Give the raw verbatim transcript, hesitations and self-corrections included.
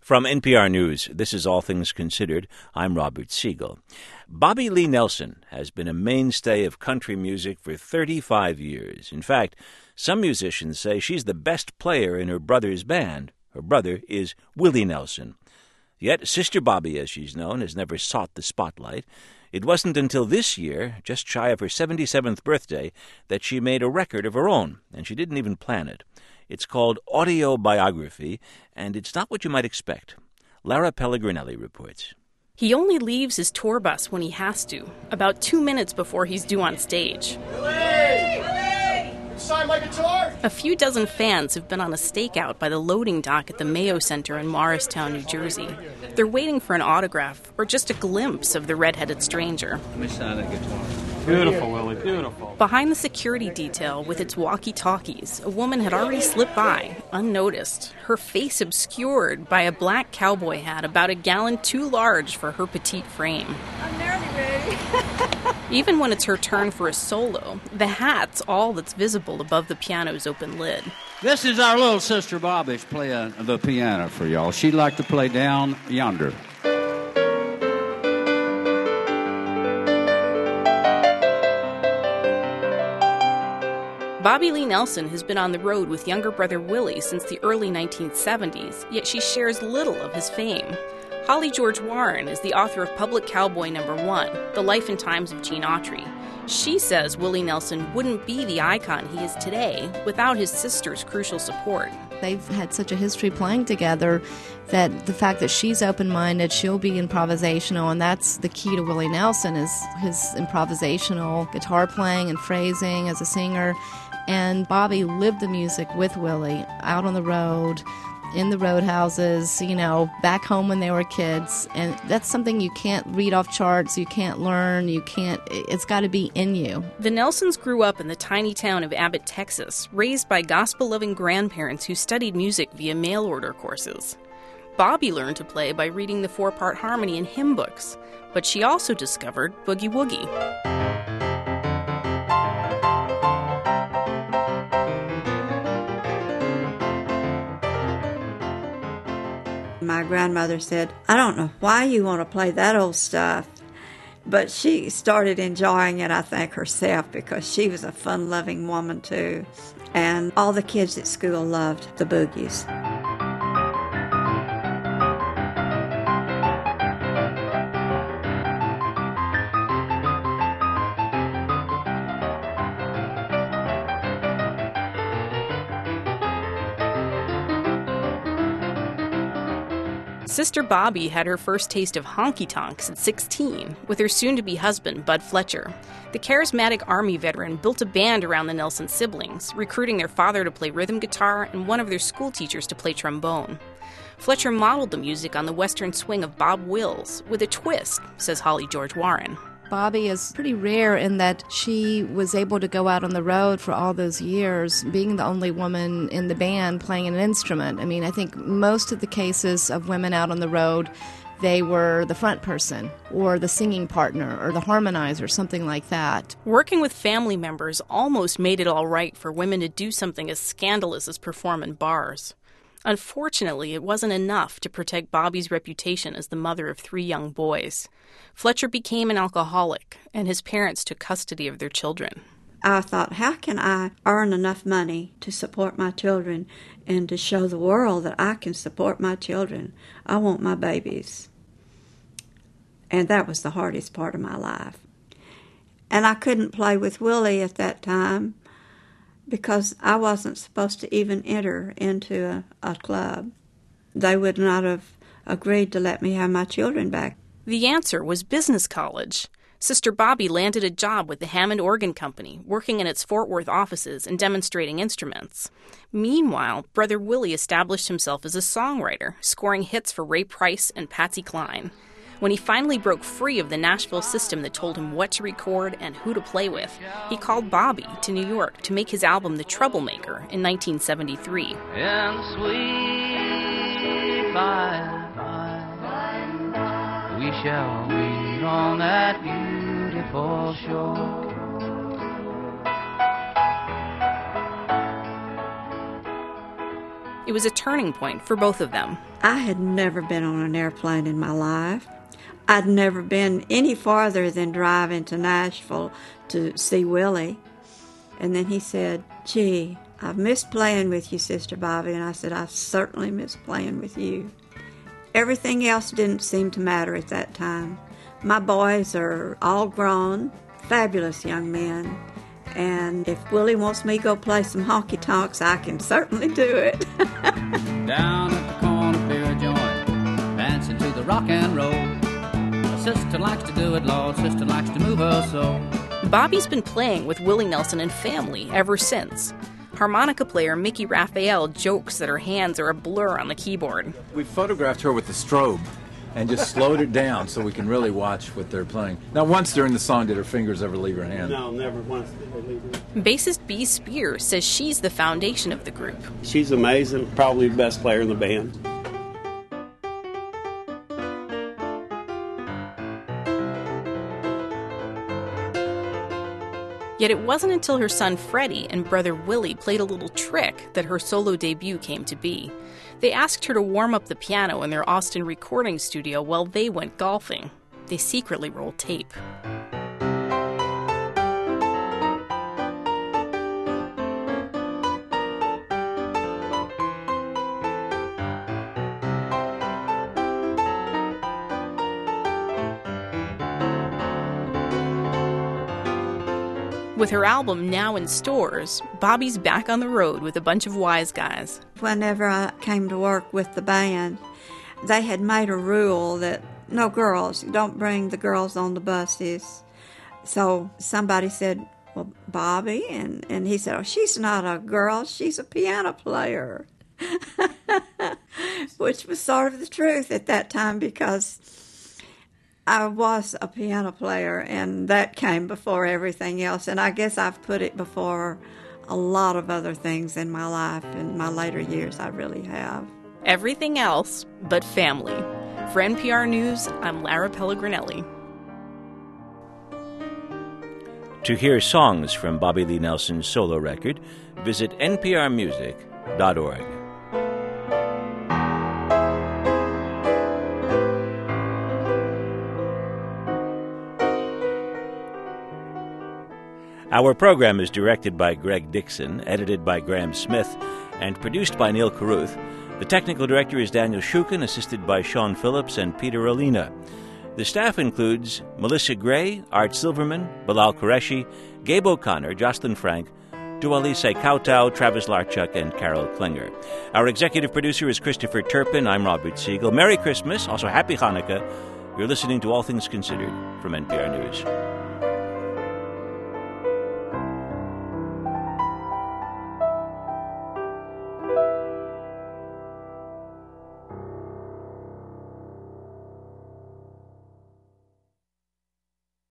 From N P R News, this is All Things Considered. I'm Robert Siegel. Bobby Lee Nelson has been a mainstay of country music for thirty-five years. In fact, some musicians say she's the best player in her brother's band. Her brother is Willie Nelson. Yet Sister Bobby, as she's known, has never sought the spotlight. It wasn't until this year, just shy of her seventy-seventh birthday, that she made a record of her own, and she didn't even plan it. It's called Autobiography, and it's not what you might expect. Lara Pellegrinelli reports. He only leaves his tour bus when he has to, about two minutes before he's due on stage. Willie! Willie! Sign my guitar? A few dozen fans have been on a stakeout by the loading dock at the Mayo Center in Morristown, New Jersey. They're waiting for an autograph or just a glimpse of the red-headed stranger. Let me sign that guitar. Beautiful, Willie, beautiful. Behind the security detail with its walkie-talkies, a woman had already slipped by, unnoticed, her face obscured by a black cowboy hat about a gallon too large for her petite frame. I'm nearly ready. Even when it's her turn for a solo, the hat's all that's visible above the piano's open lid. This is our little sister Bobby playing the piano for y'all. She'd like to play Down Yonder. Bobby Lee Nelson has been on the road with younger brother Willie since the early nineteen seventies, yet she shares little of his fame. Holly George Warren is the author of Public Cowboy Number One, The Life and Times of Gene Autry. She says Willie Nelson wouldn't be the icon he is today without his sister's crucial support. They've had such a history playing together that the fact that she's open-minded, she'll be improvisational, and that's the key to Willie Nelson, is his improvisational guitar playing and phrasing as a singer. And Bobby lived the music with Willie, out on the road, in the roadhouses, you know, back home when they were kids. And that's something you can't read off charts, you can't learn, you can't, it's got to be in you. The Nelsons grew up in the tiny town of Abbott, Texas, raised by gospel-loving grandparents who studied music via mail-order courses. Bobby learned to play by reading the four-part harmony in hymn books, but she also discovered boogie woogie. My grandmother said, I don't know why you want to play that old stuff. But she started enjoying it, I think, herself, because she was a fun-loving woman, too. And all the kids at school loved the boogies. Sister Bobby had her first taste of honky-tonks at sixteen with her soon-to-be husband, Bud Fletcher. The charismatic Army veteran built a band around the Nelson siblings, recruiting their father to play rhythm guitar and one of their school teachers to play trombone. Fletcher modeled the music on the western swing of Bob Wills, with a twist, says Holly George Warren. Bobby is pretty rare in that she was able to go out on the road for all those years, being the only woman in the band playing an instrument. I mean, I think most of the cases of women out on the road, they were the front person or the singing partner or the harmonizer, something like that. Working with family members almost made it all right for women to do something as scandalous as perform in bars. Unfortunately, it wasn't enough to protect Bobby's reputation as the mother of three young boys. Fletcher became an alcoholic, and his parents took custody of their children. I thought, how can I earn enough money to support my children and to show the world that I can support my children? I want my babies. And that was the hardest part of my life. And I couldn't play with Willie at that time, because I wasn't supposed to even enter into a, a club. They would not have agreed to let me have my children back. The answer was business college. Sister Bobby landed a job with the Hammond Organ Company, working in its Fort Worth offices and demonstrating instruments. Meanwhile, Brother Willie established himself as a songwriter, scoring hits for Ray Price and Patsy Cline. When he finally broke free of the Nashville system that told him what to record and who to play with, he called Bobby to New York to make his album The Troublemaker in nineteen seventy-three. And sweet by and by, we shall meet on that beautiful shore. It was a turning point for both of them. I had never been on an airplane in my life. I'd never been any farther than driving to Nashville to see Willie. And then he said, "Gee, I've missed playing with you, Sister Bobby." And I said, "I've certainly missed playing with you." Everything else didn't seem to matter at that time. My boys are all grown, fabulous young men. And if Willie wants me to go play some honky-tonks, I can certainly do it. Down at the corner beer joint, dancing to the rock and roll. My sister likes to do it, Lord, sister likes to move her soul. Bobby's been playing with Willie Nelson and family ever since. Harmonica player Mickey Raphael jokes that her hands are a blur on the keyboard. We photographed her with the strobe and just slowed it down so we can really watch what they're playing. Now, once during the song, did her fingers ever leave her hand? No, never once did they leave her. Bassist Bee Spears says she's the foundation of the group. She's amazing, probably the best player in the band. Yet it wasn't until her son Freddie and brother Willie played a little trick that her solo debut came to be. They asked her to warm up the piano in their Austin recording studio while they went golfing. They secretly rolled tape. With her album now in stores, Bobby's back on the road with a bunch of wise guys. Whenever I came to work with the band, they had made a rule that no girls, don't bring the girls on the buses. So somebody said, "Well, Bobby," and, and he said, "Oh, she's not a girl, she's a piano player." Which was sort of the truth at that time, because I was a piano player, and that came before everything else. And I guess I've put it before a lot of other things in my life. In my later years, I really have. Everything else but family. For N P R News, I'm Lara Pellegrinelli. To hear songs from Bobby Lee Nelson's solo record, visit N P R music dot org. Our program is directed by Greg Dixon, edited by Graham Smith, and produced by Neil Carruth. The technical director is Daniel Shukin, assisted by Sean Phillips and Peter Olina. The staff includes Melissa Gray, Art Silverman, Bilal Qureshi, Gabe O'Connor, Jocelyn Frank, Dualise Kautau, Travis Larchuk, and Carol Klinger. Our executive producer is Christopher Turpin. I'm Robert Siegel. Merry Christmas, also Happy Hanukkah. You're listening to All Things Considered from N P R News.